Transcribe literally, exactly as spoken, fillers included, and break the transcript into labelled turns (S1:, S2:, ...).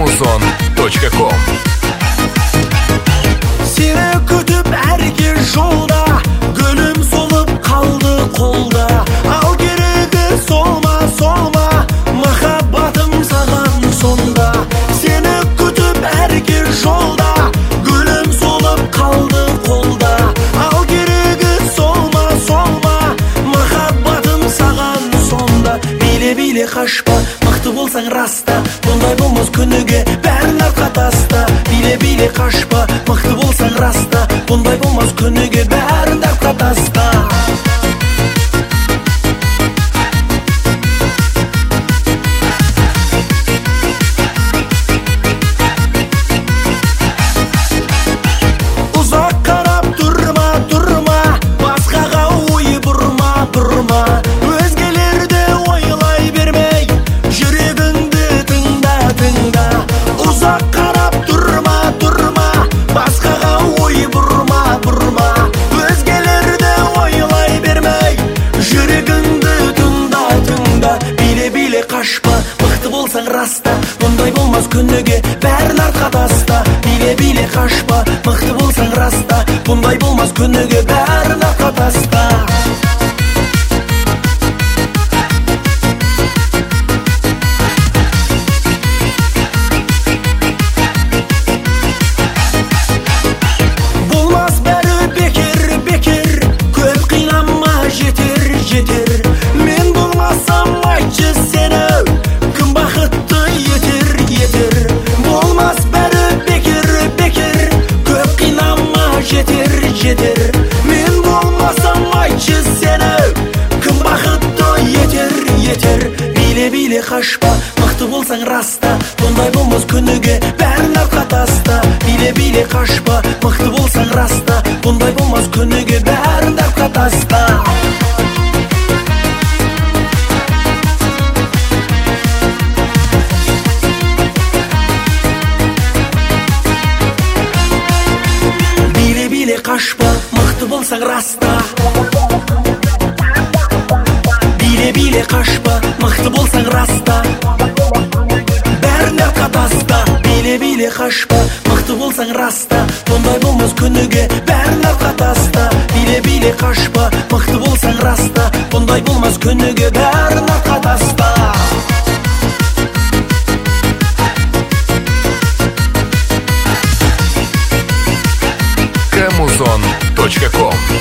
S1: камузон точка ком.
S2: Seni күтіп әрге жолда, гүлім солып қалды қолда. Ал керегі солма, солма, махаббатым саған сонда. Сені күтіп әрге жолда, гүлім солып қалды қолда. Ал керегі солма, солма, махаббатым саған сонда. Биле-биле қашпа, мықты болсаң раста, бұндай болмас күніге бәрін артқа таста. Биле-биле қашпа, мықты болсаң раста, бұндай болмас күніге бәрін артқа таста. Ұзақ қарап тұрма, тұрма, басқаға ой бұрма, бұрма. Өзгелерді ойлай бермей, жүрегіңді тыңда, тыңда. Ұзақ қарап тұрма, тұрма, басқаға ой бұрма, бұрма. Өзгелерді ойлай бермей, жүрегіңді тыңда, тыңда. Биле-биле қашпа, мықты болсаң раста, бұндай болмас күніге бәрін артқа таста. Биле-биле қашпа, мықты болсаң раста, бұндай болмас күніге бәрін артқа таста. Болмас бәрі бекер, бекер, көп қинама, жетер, жетер. Мен болмасам айтшы сені, кім бақытты етер, етер. Болмас бәрі бекер, бекер, көп қинама, жетер, жетер. Мен болмасам айтшы сені, кім бақытты етер, етер. Биле-биле қашпа, мықты болсаң раста, бұндай болмас күніге бәрін артқа таста. Биле-биле қашпа, мықты болсаң раста, бұндай болмас күніге бәрін артқа таста. Биле-биле қашпа, мықты болсаң раста. Биле-биле қашпа, мықты болсаң раста, бәрін артқа таста. Биле-биле қашпа, мықты болсаң раста, бұндай болмас күніге бәрін артқа таста. Биле-биле қашпа, мықты болсаң раста, бұндай болмас күніге бәрін артқа таста.
S1: камузон точка ком.